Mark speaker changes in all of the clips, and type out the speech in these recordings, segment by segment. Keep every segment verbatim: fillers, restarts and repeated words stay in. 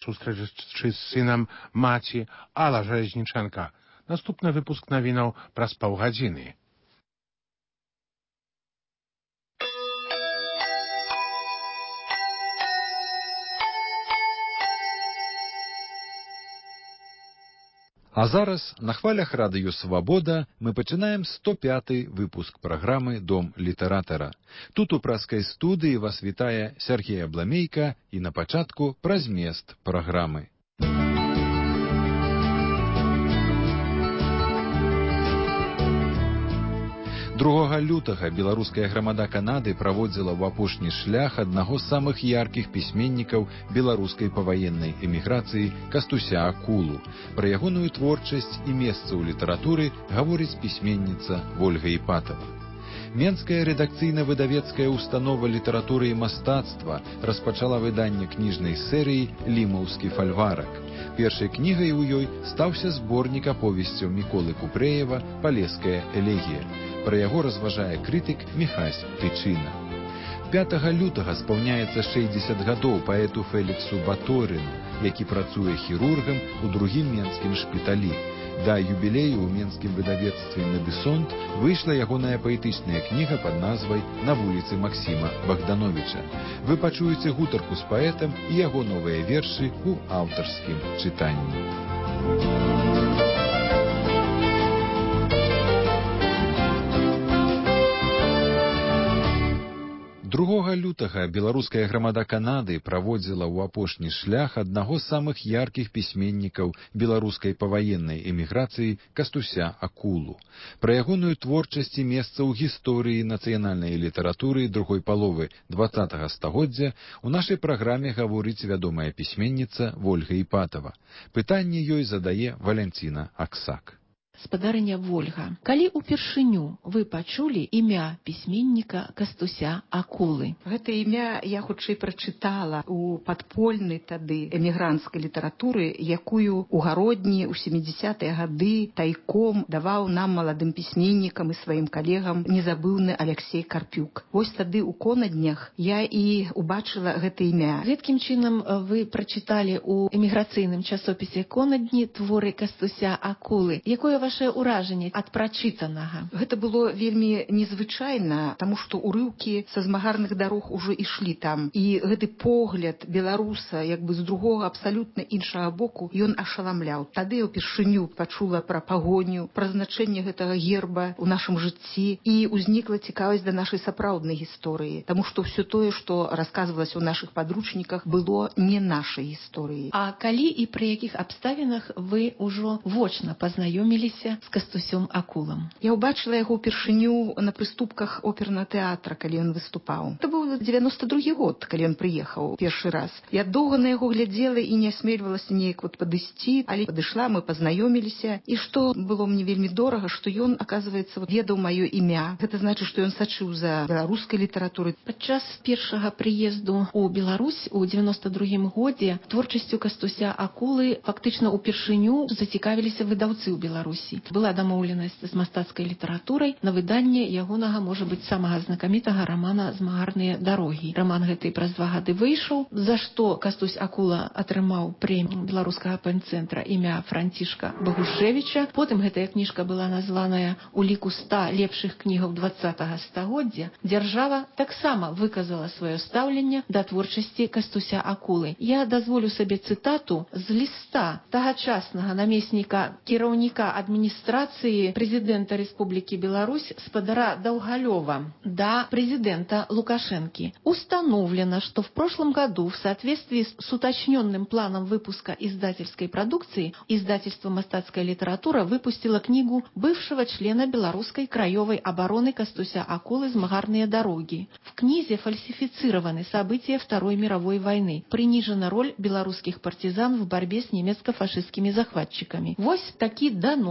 Speaker 1: сустрэчы з сынам маці Алла Жалезніченка. Наступны выпуск навінаў праз паўгадзіны.
Speaker 2: А зараз на хвалях радыё «Свабода» мы пачынаем сто пяты выпуск праграмы «Дом літаратара». Тут у праскай студыі вас вітае Сергей Абламейка і на пачатку пра змест праграмы. другога лютага беларуская грамада Канады праводзіла ў апошні шлях аднаго з самых яркіх пісьменнікаў беларускай паваеннай эміграцыі Кастуся Акулу. Пра ягоную творчасць і месца ў літаратуры гаворыць пісьменніца Вольга Іпатава. Менская рэдакцыйна-выдавецкая установа літаратуры і мастацтва распачала выданне кніжнай серыі «Лімаўскі фальварак». Першай кнігай у ёй стаўся зборнік аповесцяў Міколы Купрэева «Палеская элегія». Пра яго разважае крытык Міхась Тычына. пятага лютага спаўняецца шэсцьдзесят гадоў паэту Феліксу Баторыну, які працуе хірургам у другім менскім шпіталі. Да юбілею ў менскім выдавецтве «Медысонт» выйшла ягоная паэтычная кніга пад назвай «На вуліцы Максіма Богдановича». Вы пачуеце гутарку з паэтам і яго новыя вершы ў аўтарскім чытанні. другога лютага беларуская грамада Канады праводзіла ў апошні шлях аднаго з самых яркіх пісьменнікаў беларускай паваеннай эміграцыі Кастуся Акулу. Пра ягоную творчасць і месца ў гісторыі нацыянальнай літаратуры другой паловы дваццатага стагоддзя у нашай праграме гаворыць вядомая пісьменніца Вольга Іпатава. Пытанне ёй задае Валянціна Аксак.
Speaker 3: Спадарыня Вольга, калі ўпершыню вы пачулі імя пісьменніка Кастуся Акулы?
Speaker 4: Гэта імя я хутчэй прачытала у падпольнай тады эмігранцкай літаратуры, якую у гародні ў сямідзясятыя гады тайком даваў нам маладым пісьменнікам і сваім калегам незабыўны Аляксей Карпюк. Вось тады ў конаднях я і убачыла гэта імя.
Speaker 3: Гэткім чынам вы прачыталі ў эміграцыйным часопісе «Конадні» творы Кастуся Акулы. Якое ваше ўражанне ад прачытанага?
Speaker 4: Гэта было вельмі незвычайна, таму што урыўкі са змагарных дарог ужо ішлі там. І гэты погляд беларуса як бы з другога абсалютна іншага боку ён ашаламляў. Тады я ўпершыню пачула пра пагоню, пра значэнне гэтага герба ў нашым жыцці і ўзнікла цікавасць да нашай сапраўднай гісторыі, таму што ўсё тое, што расказвалася ў нашых падручніках, было не нашай гісторыяй.
Speaker 3: А калі і пры якіх абставінах вы ўжо вочна пазнаёміліся з Кастусём Акулам?
Speaker 4: Я ўбачыла яго ўпершыню на прыступках опернага тэатра, калі ён выступаў. Это быў дзевяносто другі год, калі ён прыехаў першы раз. Я доўга на яго глядзела і не асмельвалася неяк вот падысці, але падышла, мы пазнаёміліся. І што было мне вельмі дорага, што ён, аказваецца, ведаў маё імя. Гэта значыць, што ён сачыў за беларускай літаратурай.
Speaker 3: Падчас першага прыезду ў Беларусь у дзевяносто другім годзе творчасцю Кастуся Акулы фактычна ўпершыню зацікавіліся выдаўцы ў Беларусі. Была дамоўленасць з мастацкай літаратурай на выданне ягонага, можа быць, самага знакамітага рамана «Змагарныя дарогі». Раман гэты праз два гады выйшаў, за што Кастусь Акула атрымаў прэмію беларускага пэўн-цэнтра імя Францішка Багушевіча. Потым гэтая кніжка была названая у ліку ста лепшых кнігаў дваццатага стагоддзя. Дзяржава таксама выказала сваё стаўленне да творчасці Кастуся Акулы. Я дазволю сабе цытату з ліста тагачаснага намесніка кіраўніка адміністрацыі прэзідэнта Рэспублікі Беларусь спадара Даўгалёва до президента Лукашенки. Установлено, что в прошлом году в соответствии с уточненным планом выпуска издательской продукции издательство «Мастацкая литература» выпустило книгу бывшего члена белорусской краевой обороны Кастуся Акулы «Змагарныя дороги». В книзе фальсифицированы события Второй мировой войны. Принижена роль белорусских партизан в борьбе с немецко-фашистскими захватчиками. Вось таки донос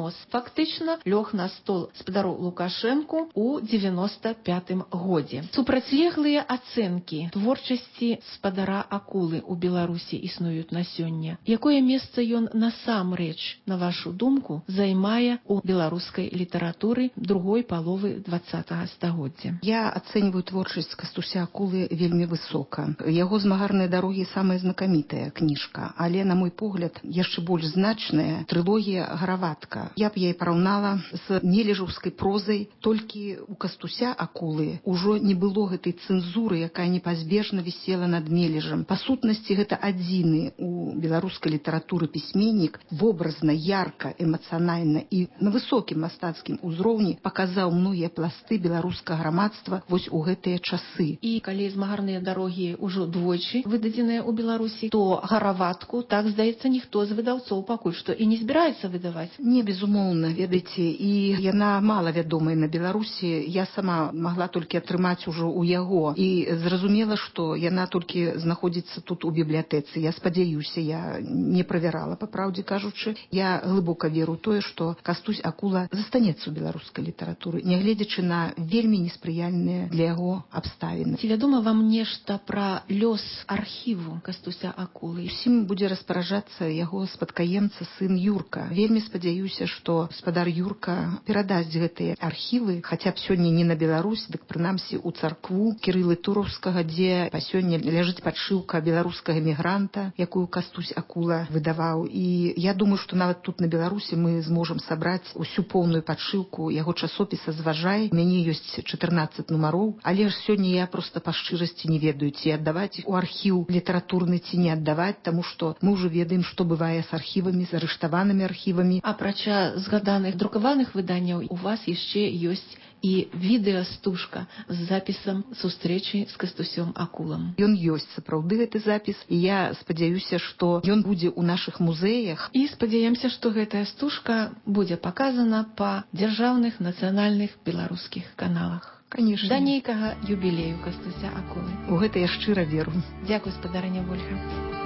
Speaker 3: знос фактычна лёг на стол спадару Лукашэнку ў девяносто пятым годзе. Супрацьлеглыя ацэнкі творчасці спадара Акулы ў Беларусі існуюць на сёння. Якое месца ён насамрэч, на вашу думку, займае ў беларускай літаратуры другой паловы двадцатага стагоддзя?
Speaker 4: Я ацэньваю творчасць Кастуся Акулы вельмі высока. Яго «Змагарныя дарогі» самая знакамітая кніжка, але, на мой погляд, яшчэ больш значная трылогія «Гараватка». Я б яе параўнала з мележаўскай прозай, толькі у Кастуся Акулы ўжо не было гэтай цэнзуры, якая непазбежна вісела над мележам. Па сутнасці, гэта адзіны у беларускай літаратуры пісьменнік вобразна, ярка, эмацыянальна і на высокім мастацкім узроўні паказаў многія пласты беларускага грамадства вось у гэтыя часы.
Speaker 3: І калі «Змагарныя дарогі» ўжо двойчы выдадзеныя ў Беларусі, то «Гараватку», так, здаецца, ніхто з выдаўцоў пакуль што і не збіраецца выдаваць.
Speaker 4: Не, безумоўна, ведаеце, і яна мала вядомая на Беларусі. Я сама магла толькі атрымаць ужо ў яго. І зразумела, што яна толькі знаходзіцца тут у бібліятэцы. Я спадзяюся, я не правярала, па праўдзе кажучы. Я глыбока веру ў тое, што Кастусь Акула застанецца ў беларускай літаратуры, нягледзячы на вельмі неспрыяльныя для яго абставіны.
Speaker 3: Ці вядома вам нешта пра лёс архіву Кастуся Акулы?
Speaker 4: Усім будзе распараджацца яго спадкаемца, сын Юрка. Вельмі спадзяюся, што спадар Юрка перадасць гэтыя архівы, хаця б сёння не на Беларусь, дык прынамсі ў царкву Кірылы Туровскага, дзе па сёння ляжыць падшыўка беларускага мігранта, якую Кастусь Акула выдаваў. І я думаю, што нават тут на Беларусі мы зможам сабраць усю поўную падшыўку яго часопіса «Зважай». У мяне ёсць чатырнаццаць нумароў, але ж сёння я проста па шчырасці не ведаю, ці аддаваць іх у архіў літаратурны, ці не аддаваць, таму што мы ўжо ведаем, што бывае з архівамі, з арыштаванымі архівамі.
Speaker 3: Апрача згаданых друкаваных выданняў, у вас яшчэ ёсць і відэастужка з запісам сустрэчы з Кастусём Акулам.
Speaker 4: Ён ёсць, сапраўды, гэты запіс, і я спадзяюся, што ён будзе ў нашых музеях.
Speaker 3: І спадзяемся, што гэтая стужка будзе паказана па дзяржаўных нацыянальных беларускіх каналах.
Speaker 4: Конечно.
Speaker 3: Да нейкага юбілею Кастуся Акулы.
Speaker 4: У гэта я шчыра веру.
Speaker 3: Дзякуй, спадарыня Вольга.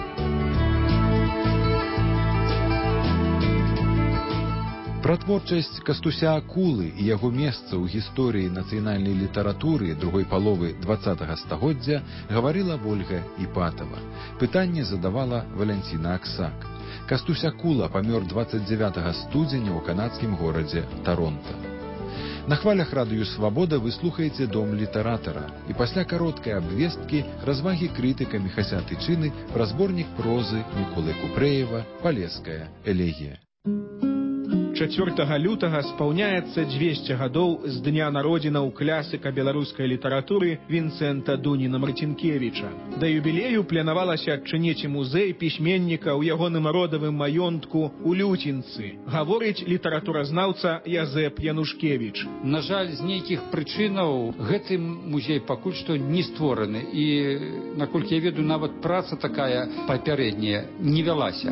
Speaker 2: Пра творчасць Кастуся Акулы і яго месца ў гісторыі нацыянальнай літаратуры другой паловы двадцатага стагоддзя гаварыла Вольга Іпатава. Пытанне задавала Валянціна Аксак. Кастусь Акула памёр двадцать девятого студзеня ў канадскім горадзе Таронта. На хвалях радыё «Свабода» вы слухаеце «Дом літаратара» і пасля кароткай абвесткі развагі крытыка Міхася Тычыны пра зборнік прозы Міколы Купрэева «Палеская элегія».
Speaker 5: чацвёртага лютага спаўняецца дзвесце гадоў з дня народзінаў клясіка беларускай літаратуры Вінцэнта Дуніна Марцінкевіча. Да юбілею планавалася адчыніць музей пісьменніка ў ягоным родавым маёнтку ў Люцінцы, гаворыць літаратуразнаўца Язэп Янушкевіч.
Speaker 6: На жаль, з нейкіх прычынаў гэты музей пакуль што не створаны, і, наколькі я ведаю, нават праца такая папярэдняя не вялася.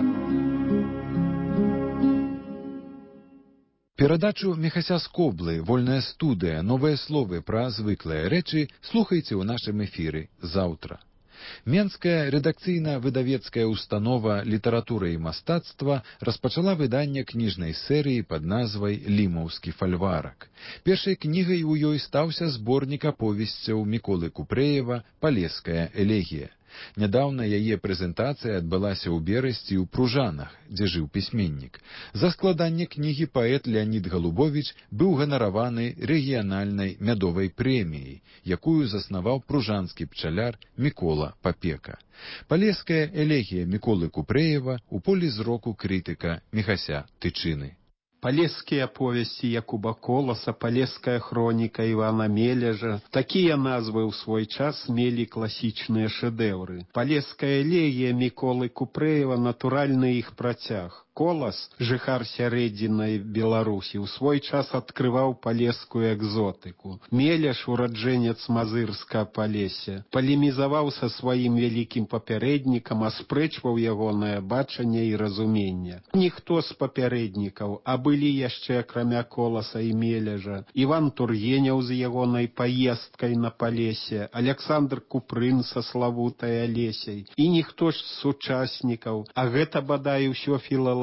Speaker 2: Перадачу Міхася Скоблы «Вольная студыя. Новыя словы пра звыклыя рэчы» слухайце ў нашым эфіры заўтра. Менская рэдакцыйна-выдавецкая установа «Літаратура і мастацтва» распачала выданне кніжнай серыі пад назвай «Лімаўскі фальварак». Першай кнігай у ёй стаўся зборнік аповесцяў Міколы Купрэева «Палеская элегія». Нядаўна яе прэзентацыя адбылася ў Берасці ў Пружанах, дзе жыў пісьменнік. За складанне кнігі паэт Леонід Галубовіч быў ганараваны рэгіянальнай мядовай прэміяй, якую заснаваў пружанскі пчаляр Мікола Папека. «Палеская элегія» Міколы Купрэева ў полі зроку крытыка Міхася Тычыны.
Speaker 7: Палескія повесці Якуба Коласа, палеская хроніка Івана Мележа. Такія назвы ў свой час мелі класічныя шэдэўры. Палеская элегія Міколы Купрэева натуральны іх працяг. Колас, жыхар сярэдзіннай Беларусі, ў свой час адкрываў палескую экзотыку. Мелеш, ураджэнец Мазырска Палесе, палемізаваў са сваім вялікім папярэднікам, аспрэчваў ягонае бачанне і разуменне. Ніхто з папярэднікаў, а былі яшчэ акрамя Коласа і Мележа, Іван Тургенеў з ягонай паездкай на Палесе, Александр Купрын са славутай Алесяй, і ніхто ж з сучаснікаў, а гэта бадай усё філалагічна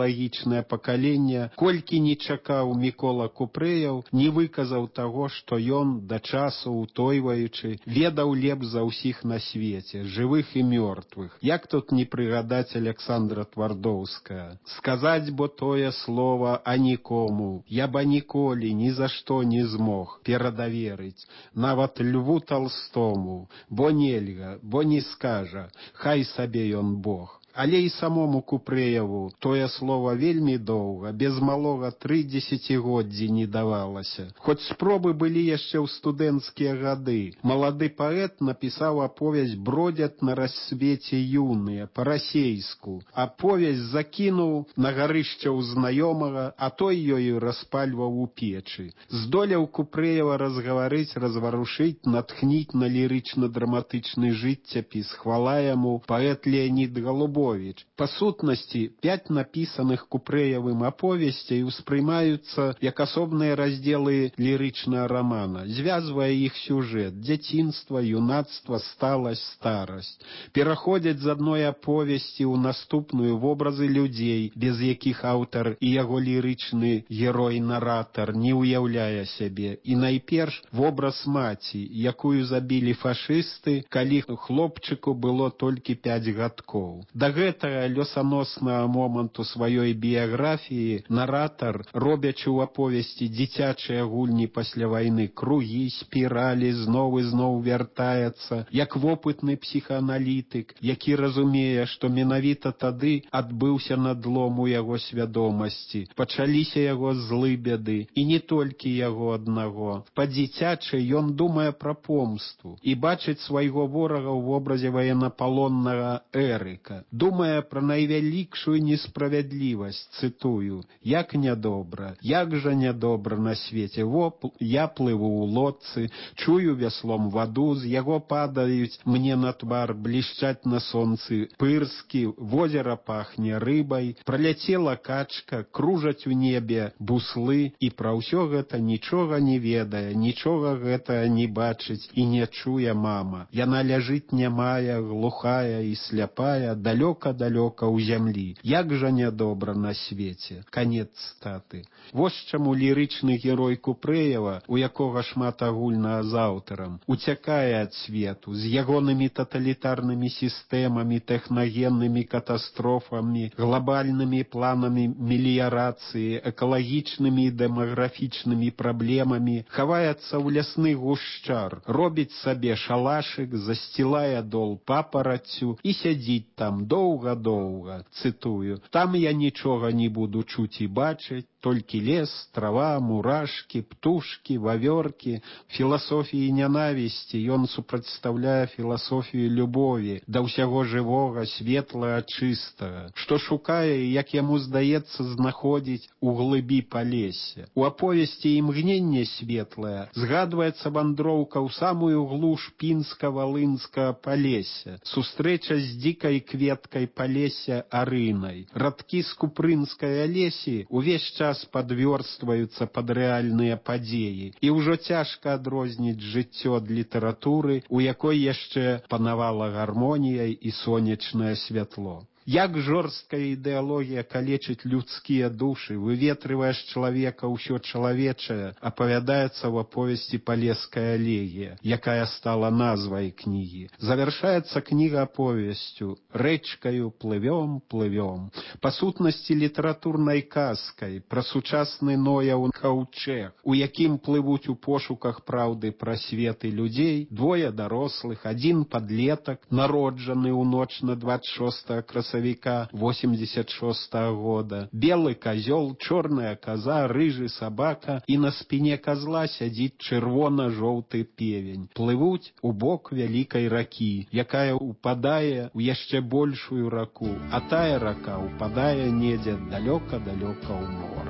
Speaker 7: генеалагічнае пакаленне, колькі не чакаў Мікола Купрэяў, не выказаў таго, што ён, да часу утойваючы, ведаў лепш за ўсіх на свеце, жывых і мёртвых. Як тут не прыгадаць Александра Твардоўская? Сказаць бо тое слова а нікому, я ба ніколі ні за што не змог перадаверыць, нават Льву Толстому, бо нельга, бо не скажа, хай сабе ён Бог. Але і самому Купрэеву тое слова вельмі доўга, без малога тры дзесяцігоддзі не давалася. Хоць спробы былі яшчэ ў студэнцкія гады. Малады паэт напісаў аповесць «Бродзяць на рассвеце юныя» па-расейску. Аповесць закінуў на гарышча ў знаёмага, а той ёю распальваў у печы. Здолеў Купрэева разгаварыць, разварушыць, натхніць на лірычна-драматычны жыццяпіс, хвала яму паэт Леонід Голубович. Па сутнасці, пяць напісаных Купрэевым аповесцей успрымаюцца як асобныя раздзелы лірычнага рамана, звязвае іх сюжэт, дзяцінства, юнацтва, сталасць, старасць. Пераходзяць з адной аповесці ў наступную вобразы людзей, без якіх аўтар і яго лірычны герой-наратар не ўяўляе сябе. І найперш вобраз маці, якую забілі фашысты, калі хлопчыку было толькі пяць гадкоў. Да гэтага лёсаноснага моманту сваёй біяграфіі наратар, робячы ў аповесці дзіцячыя гульні пасля вайны, кругі, спіралі, зноў і зноў вяртаецца, як вопытны псіхааналітык, які разумее, што менавіта тады адбыўся надлом у яго свядомасці, пачаліся яго злы бяды, і не толькі яго аднаго. Па-дзіцячы ён думае пра помсту і бачыць свайго ворага ў вобразе ваеннапалоннага Эрыка. Думае пра найвялікшую несправядлівасць, цытую, «Як нядобра, як жа нядобра на свеце, во, я плыву ў лодцы, чую вяслом ваду, з яго падаюць мне на твар, блішчаць на сонцы пырскі, возера пахне рыбай, праляцела качка, кружаць у небе буслы, і пра ўсё гэта нічога не ведае, нічога гэтага не бачыць і не чуе мама. Яна ляжыць нямая, глухая і сляпая, далёка-далёка ў зямлі. Як жа нядобра на свеце». Канец цытаты. Вось чаму лірычны герой Купрэева, у якога шмат агульнага з аўтарам, уцякае ад свету, з ягонымі таталітарнымі сістэмамі, тэхнагеннымі катастрофамі, глобальнымі планамі меліярацыі, экалагічнымі і дэмаграфічнымі праблемамі, хаваецца ў лясны гушчар, робіць сабе шалашык, засцілае дол папараццю і сядзіць там доўга-доўга, цытую, «Там я нічога не буду чуць і бачыць, толькі лес, трава, мурашкі, птушкі, вавёркі». Філасофіі нянавісці ён супрацьстаўляе філасофію любові да ўсяго жывога, светлага, чыстага, што шукае, як яму здаецца, знаходзіць у глыбі палесся. У аповесці «Імгненне светлае» згадваецца вандроўка ў самую глуш пінска-валынскага палесся, сустрэча з дзікай кветкай палесся Арынай. Радкі з купрынскай алесі увесь час падвёрстваюцца пад рэальныя падзеі, і ўжо цяжка адрозніць жыццё ад літаратуры, у якой яшчэ панавала гармонія і сонечнае святло. Як жорсткая ідэалогія калечыць людскія душы, выветрывае з чалавека ўсё чалавечае, апавядаецца ў аповесці «Палеская элегія», якая стала назвай кнігі. Завяршаецца кніга аповесцю «Рэчкаю плывём, плывём». Па сутнасці літаратурнай казкай пра сучасны Нояў каўчэг, у якім плывуць у пошуках праўды пра свет і людзей двое дарослых, адзін падлетак, народжаны ў ноч на дваццаць шостага красавіка восемьдесят шостага года, белы казёл, чорная каза, рыжы сабака, і на спіне казла сядзіць чырвона-жоўты певень. Плывуць у бок вялікай ракі, якая ўпадае ў яшчэ большую раку, а тая рака ўпадае недзе далёка-далёка ў мора.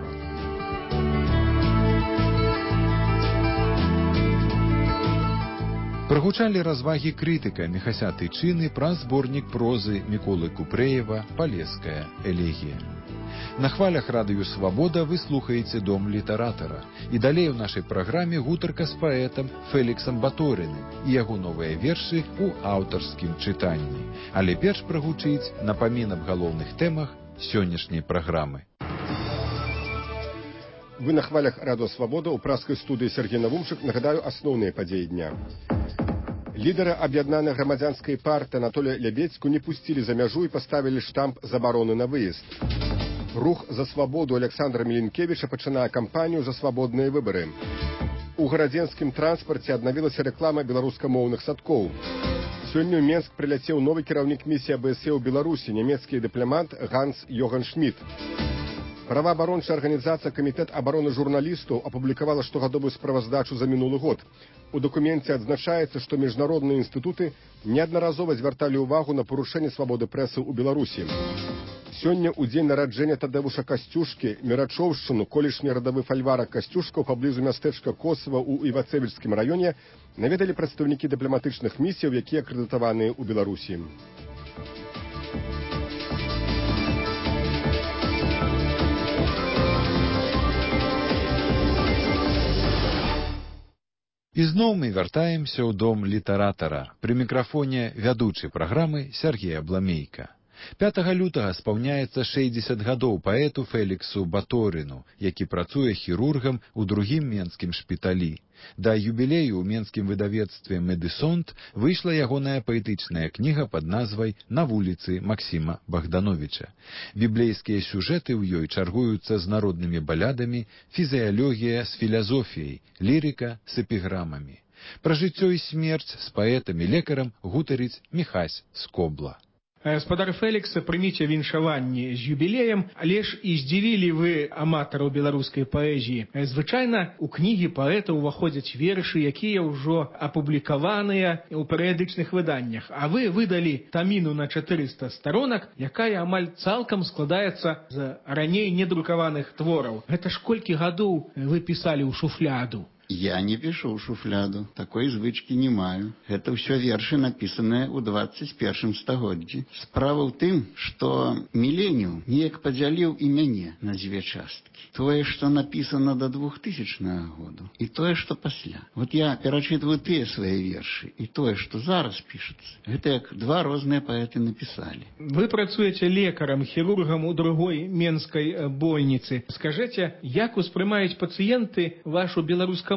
Speaker 2: Прагучалі развагі крытыка Міхася Тычыны пра зборнік прозы Міколы Купрэева «Палеская элегія». На хвалях радыё «Свабода» вы слухаеце «Дом літаратара». І далей у нашай праграме гутарка з паэтам Фэліксам Баторыным і яго новыя вершы ў аўтарскім чытанні. Але перш прагучыць напамін аб галоўных тэмах сённяшняй праграмы.
Speaker 8: Вы на хвалях радио «Свобода». У праскай студыі Сергей Навумчык. Нагадаю асноўныя падзеі дня. Лідары аб'яднанай грамадзянскай партыі Анатолія Лябедзьку не пусцілі за мяжу і паставілі штамп забароны на выезд. Рух за свабоду Александра Мілінкевіча пачынае кампанію за свабодныя выбары. У гарадзенскім транспарце аднавілася рэклама беларускамоўных садкоў. Сёння ў Менск прыляцеў новы кіраўнік місіі АБСЕ ў Беларусі, нямецкі дыпламат Ганс Йоган Шмідт. Праваабарончая арганізацыя Камітэт абароны журналістаў апублікавала штогадовую справаздачу за мінулы год. У дакуменце адзначаецца, што міжнародныя інстытуты неаднаразова звярталі ўвагу на парушэнне свабоды прэсы ў Беларусі. Сёння, у дзень нараджэння Тадэвуша Касцюшкі, Мерачоўшчыну, колішні радавы фальварак Касцюшкаў паблізу мястэчка Косава ў Івацэвічскім раёне наведалі прадстаўнікі дыпламатычных місіяў, якія акрэдытаваныя ў Беларусі.
Speaker 2: І зноў мы вяртаемся ў дом літаратара. Пры мікрафоне вядучы праграмы Сергей Абламейка. пятага лютага спаўняецца шэсцьдзесят гадоў паэту Феліксу Баторыну, які працуе хірургам у другім менскім шпіталі. Да юбілею ў менскім выдавецтве «Медысонт» выйшла ягоная паэтычная кніга пад назвай «На вуліцы Максіма Богдановича». Біблейскія сюжэты ў ёй чаргуюцца з народнымі балядамі, фізіялогія з філазофіяй, лірыка з эпіграмамі. Пра жыццё і смерць з паэтам-лекарам гутарыць Міхась Скобла.
Speaker 5: Спадар Фелікса, прыміце віншаванні з юбілеем, але ж і здзівілі вы аматараў беларускай паэзіі. Звычайна, у кнігі паэта ўваходзяць вершы, якія ўжо апублікаваныя ў перыядычных выданнях. А вы выдалі таміну на чатырыста старонак, якая амаль цалкам складаецца з раней недрукаваных твораў. Гэта ж колькі гадоў вы пісалі ў шуфляду?
Speaker 9: Я не пишу ў шуфляду, такой звычкі не маю. Гэта ўсё вершы, напісаныя ў дваццаць першым стагоддзі. Справа ў тым, што міленіум неяк падзяліў і мяне на дзве часткі. Тое, што напісана да двухтысячнага году, і тое, што пасля. Вот я перачытваю тыя свае вершы, і тое, што зараз пішацца. Гэта як два розныя паэты напісалі.
Speaker 5: Вы працуеце лекарам, хірургам у другой менскай больніцы. Скажыце, як успрымаюць пацыенты вашу беларускамоўнасць?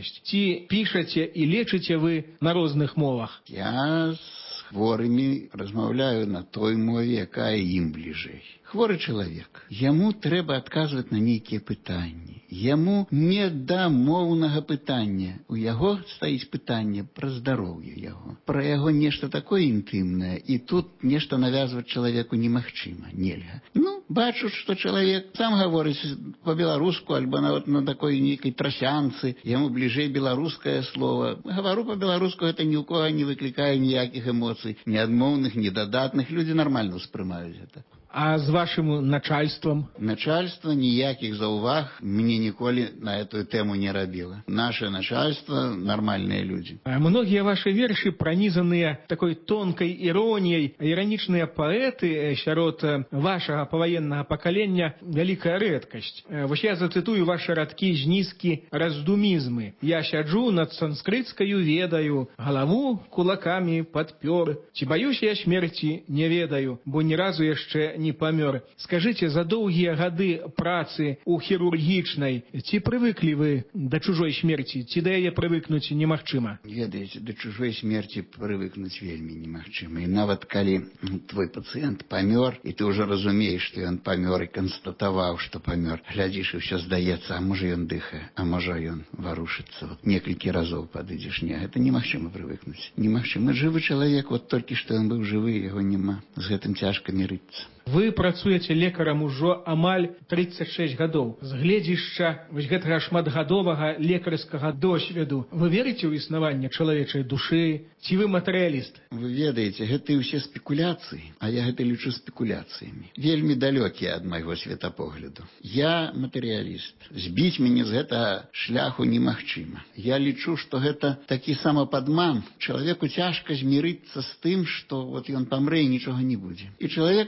Speaker 5: Ці пішаце і лечыце вы на розных мовах?
Speaker 9: Я з хворымі размаўляю на той мове, якая ім бліжэй. Хворы чалавек. Яму трэба адказваць на нейкія пытанні. Яму не да моўнага пытання. У яго стаіць пытанне пра здароўе яго. Пра яго нешта такое інтымнае, і тут нешта навязваць чалавеку немагчыма, нельга. Ну, бачу, што чалавек сам гаворыць па-беларуску, альбо нават на такой нейкай трасянцы, яму бліжэй беларускае слово. Гавару па-беларуску, гэта ні ў кого не выклікае ніякіх эмоцый, ні адмоўных, ні дадатных. Людзі нармальна ўспрымаюць гэта.
Speaker 5: А з вашым начальствам?
Speaker 9: Начальство ніякіх заўваг мне ніколі на эту тэму не рабіла. Наше начальство нормальные люди.
Speaker 5: А многія ваши вершы пранізаныя такой тонкай іроніяй. Іранічныя паэты сярод вашага паваеннага пакалення вялікая рэдкасць. Вось я зацытую ваши радкі з нізкі раздумізмы. Я сяджу над санскрытскаю ведаю, галаву кулакамі падпёр. Ці баюся я смерці, не ведаю, бо ні разу яшчэ не памёр. Скажыце, за доўгія гады працы ў хірургічнай, ці прывыклі вы да чужой смерці, ці да яе прывыкнуць немагчыма?
Speaker 9: Ведаеце, да чужой смерці прывыкнуць вельмі немагчыма. І нават калі твой пацыент памёр, і ты ўжо разумееш, што ён памёр і канстатаваў, што памёр, глядзіш, і ўсё здаецца, а можа ён дыхае, а можа ён варушыцца. Вот некалькі разоў падыдзеш. Не, гэта немагчыма прывыкнуць. Немагчыма. Жывы чалавек, вот толькі што ён быў жывы, яго няма. З гэтым цяжка мірыцца.
Speaker 5: Вы працуеце лекарам ужо амаль тридцать шесть гадоў. З гледзішча вось гэтага шматгадовага лекарскага досведу вы верыце ў існаванне чалавечай душы, ці вы матэрыяліст?
Speaker 9: Вы ведаеце, гэта ўсе спекуляцыі, а я гэта лічу спекуляцыямі. Вельмі далёкія ад майго светапогляду. Я матэрыяліст. Збіць мяне з гэтага шляху немагчыма. Я лічу, што гэта такі самападман. Чалавеку цяжка змірыцца з тым, што вот ён памрэ і нічога не будзе. І чалавек прыдумляе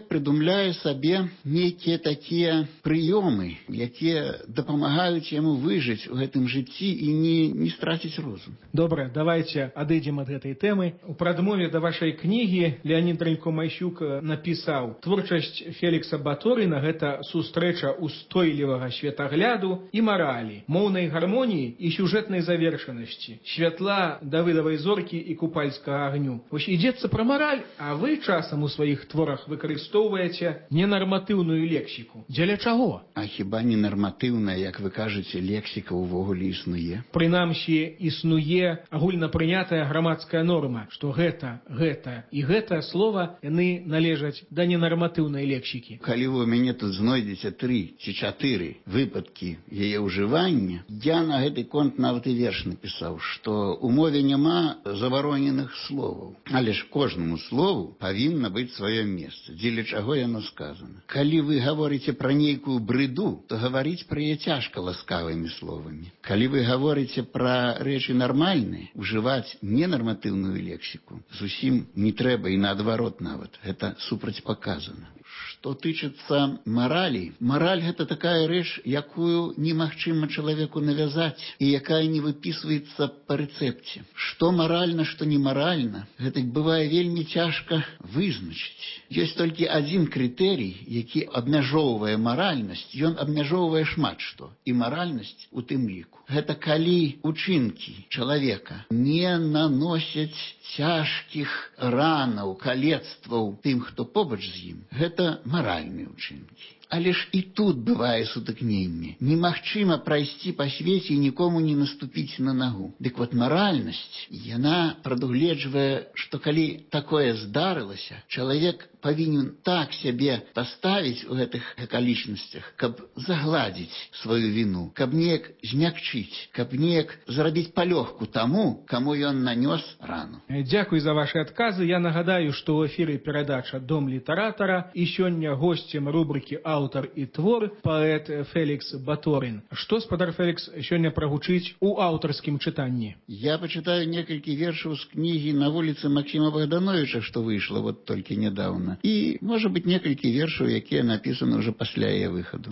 Speaker 9: уяўляе сабе нейкія такія прыёмы, якія дапамагаюць яму выжыць у гэтым жыцці і не, не страціць розум.
Speaker 5: Добра, давайте адыдзем ад гэтай тэмы. У прадмове да вашай кнігі Леонід Рылько-Майсюк напісаў: творчасць Фелікса Баторына — гэта сустрэча устойлівага светагляду і маралі, моўнай гармоніі і сюжэтнай завершанасці, святла давыдавай зоркі і купальскага агню. Вось ідзецца пра мараль, а вы часам у сваіх творах выкарыстоўваеце ненарматыўную лексіку. Дзеля чаго?
Speaker 9: А хіба ненарматыўная, як вы кажаце, лексіка ўвогуле існуе?
Speaker 5: Прынамсі, існуе агульнапрынятая грамадская норма, што гэта, гэта і гэта слова яны належаць да ненарматыўнай лексікі.
Speaker 9: Калі вы у мяне тут знойдзеце тры ці чатыры выпадкі яе ўжывання, я на гэты конт нават і верш напісаў, што у мове няма забароненых словаў, але ж кожнаму слову павінна быць сваё месца, дзеля чаго яно сказано. Калі вы гаворыце пра нейкую брыду, то гаварыць пра яе цяжка ласкавымі словамі. Калі вы гаворыце пра рэчы нармальныя, ужываць ненарматыўную лексіку зусім не трэба, і наадварот нават, гэта супрацьпаказана. Што тычыцца маралі, мараль — гэта такая рэч, якую немагчыма чалавеку навязаць і якая не выпісваецца па рэцэпце. Што маральна, што не маральна, гэта бывае вельмі цяжка вызначыць. Ёсць толькі адзін крытэрый, які абмяжоўвае маральнасць, ён абмяжоўвае шмат што, і маральнасць у тым ліку. Гэта калі учынкі чалавека не наносяць цяжкіх ранаў, калецтваў тым, хто побач з ім. Гэта маральныя ўчынкі. Але ж і тут бывае сутыкненне. Немагчыма прайсці па свеце і нікому не наступіць на нагу. Дык вот маральнасць, яна прадугледжвае, што калі такое здарылася, чалавек павінен так сябе паставіць у гэтых акалічнасцях, каб загладзіць сваю віну, каб неяк змякчыць, каб неяк зрабіць палёгку таму, каму ён нанёс рану.
Speaker 5: Дзякуй за ваши адказы. Я нагадаю, што ў эфіры перадача «Дом літаратара» і сёння госцем рубрыкі «Аўтар і твор» паэт Фелікс Баторын. Што, спадар Фелікс, сёння прагучыць у аўтарскім чытанні?
Speaker 9: Я пачытаю некалькі вершаў з кнігі «На вуліцы Максима Богдановича», што выйшла вот толькі нядаўна. І, можа быць, некалькі вершаў, якія напісаны ўжо пасля яе выхаду.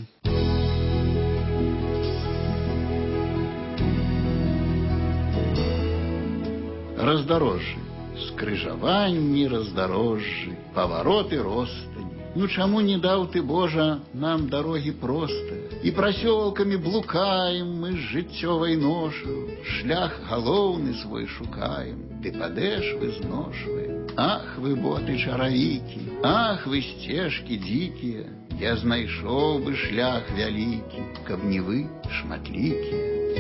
Speaker 9: Раздарожжы, скрыжаванні раздарожжы, павароты ростань. Ну чаму не даў ты, Божа, нам дарогі простыя? І прасёлкамі блукаем мы з жыццёвай ношу, шлях галоўны свой шукаем, ты падэшвы зношваем. Ах вы, боты чаравікі, ах вы, сцежкі дзікія, я знайшоў бы шлях вялікі, каб не вы шматлікія.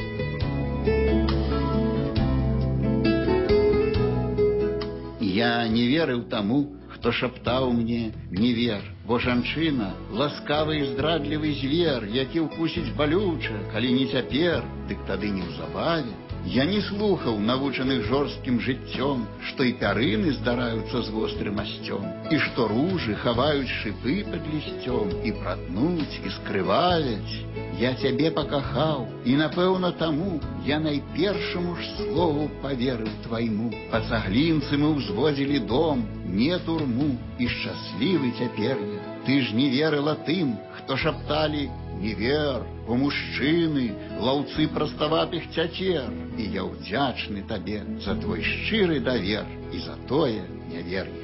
Speaker 9: Я не верыў таму, хто шаптаў мне «не вер», бо жанчына — ласкавы і здрадлівы звер, які ўкусіць балюча, калі не цяпер, дык тады неўзабаве. Я не слухаў навучаных жорсткім жыццём, што і пярыны здараюцца з вострым асцём, і што ружы хаваюць шыпы пад лісцём і пратнуць, і скрываюць. Я цябе пакахаў, і, напэўна, таму я найпершаму ж слову паверыў твайму. Па цаглінцы мы ўзводзілі дом, не турму, і шчаслівы цяпер я. Ты ж не верыла тым, хто шапталі «не вер», бо мужчыны — лаўцы праставатых цяцер. І я ўдзячны табе за твой шчыры давер і за тое нявер'е.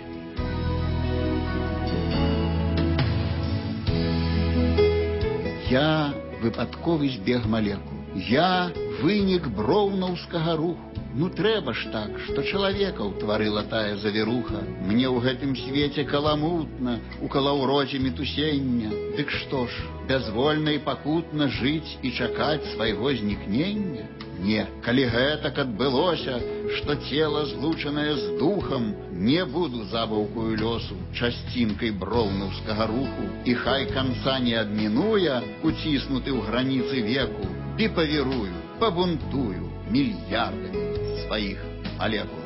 Speaker 9: Я выпадковы збег малекул. Я вынік броўнаўскага руху. Ну трэба ж так, што чалавека ўтварыла тая завіруха. Мне ў гэтым свеце каламутна, у калаўроце мітусення. Дык што ж, бязвольна і пакутна жыць і чакаць свайго знікнення? Не, калі гэтак адбылося, што цела злучанае з духам, не буду забаўкою лёсу, часцінкай броўнаўскага руху, і хай канца не адмінуе, уціснуты ў граніцы веку, і павірую, пабунтую мільярдамі сваіх алекаў.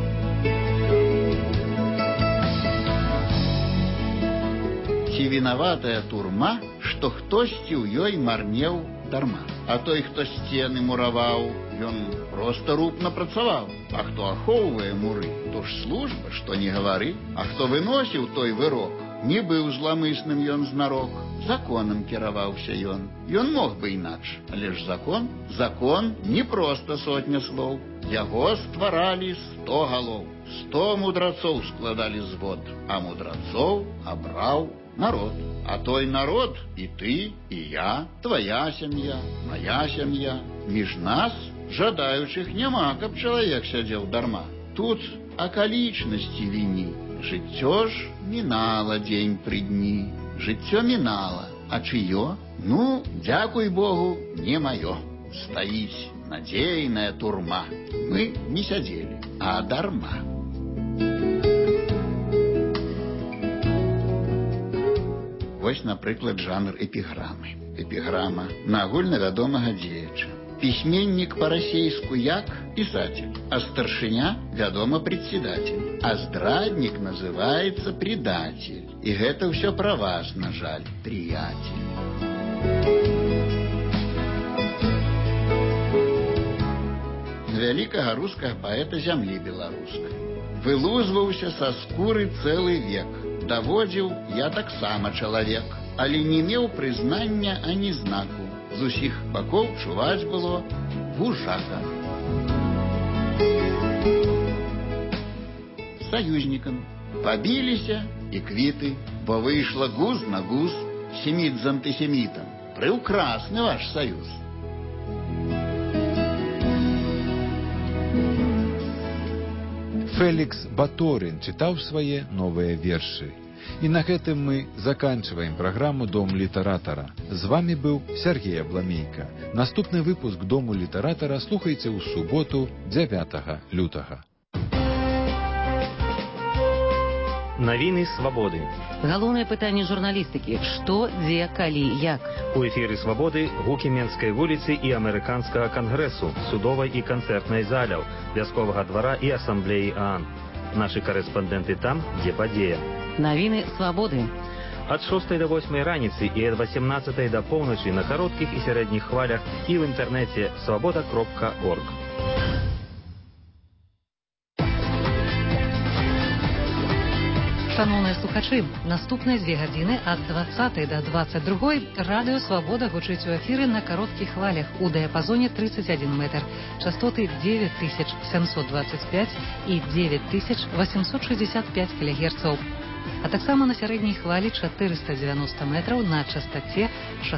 Speaker 9: Ці вінаватая турма, што хтосьці ў ёй марнеў дарма. А той, хто сцены мураваў, ён проста рупна працаваў. А хто ахоўвае муры, то ж служба, што не гавары. А хто выносіў той вырок, Не быў зламысным ён знарок. Законам кіраваўся ён. Ён мог бы інакш, але ж закон, закон не проста сотня слоў. Яго стваралі сто галоў. Сто мудрацоў складалі звод, а мудрацоў абраў народ. А той народ і ты, і я, твоя сям'я, моя сям'я. Між нас жадаючых няма, каб чалавек сядзеў дарма. Тут акалічнасці віні. Жыццё ж мінала дзень пры дні. Жыццё мінала, а чыё? Ну, дзякуй Богу, не маё. Стаіць надзейная турма. Мы не сядзелі, а дарма. Вось, напрыклад, жанр эпіграмы. Эпіграма на агульнавядомага дзеяча. Пісьменнік па-расейску як пісатель, а старшыня, вядома, председатель. А здраднік называецца предатель. І гэта ўсё пра вас, на жаль, прыяцель. На вялікага рускага паэта зямлі беларускай. Вылузваўся са скуры цэлы век. Даводзіў я таксама чалавек, але не меў прызнання ані знаку. З усіх бакоў чуваць было вужака. Саюзнікам пабіліся і квіты, бо выйшла гуз на гуз, семіт з антысемітам. Прыўкрасны ваш саюз.
Speaker 2: Фелікс Баторин чытаў свае новыя вершы. І на гэтым мы заканчиваем праграму «Дом літаратара». З вами быў Сергей Абламейка. Наступны выпуск «Дому літаратара» слухайце ў суботу, дзявятага лютага.
Speaker 10: Навіны свабоды.
Speaker 11: Галоўнае пытанне журналістыкі. Што, дзе, калі, як?
Speaker 10: У эфіры свабоды гукі Менскай вуліцы і амерыканскага кангрэсу, судовай і канцэртнай заляў, вясковага двара і асамблеі ААН. Нашы карэспандэнты там, дзе падзея.
Speaker 11: Навіны свабоды.
Speaker 10: Ад шостай да восьмай раніцы і ад васемнаццатай да поўначы на кароткіх і сярэдніх хвалях і ў інтэрнэце свабода кропка орг.
Speaker 12: Шановныя слухачы, наступныя дзве гадзіны ад дваццатай да дваццаць другой радыё «Свабода» гучыць у эфіры на кароткіх хвалях у дыяпазоне тридцать один метр, частоты девять тысяч семьсот двадцать пять і девять тысяч восемьсот шестьдесят пять кілогерцаў, а таксама на сярэдняй хвалі четыреста девяносто метраў на частоте